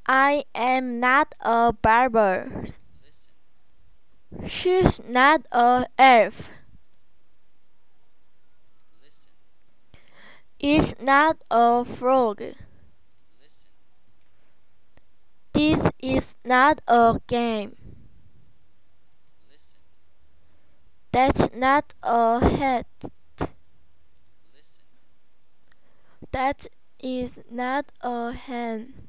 I am not a barber. She's not a elf. It's not a frog. This is not a game. That's not a hat. That is not a hen.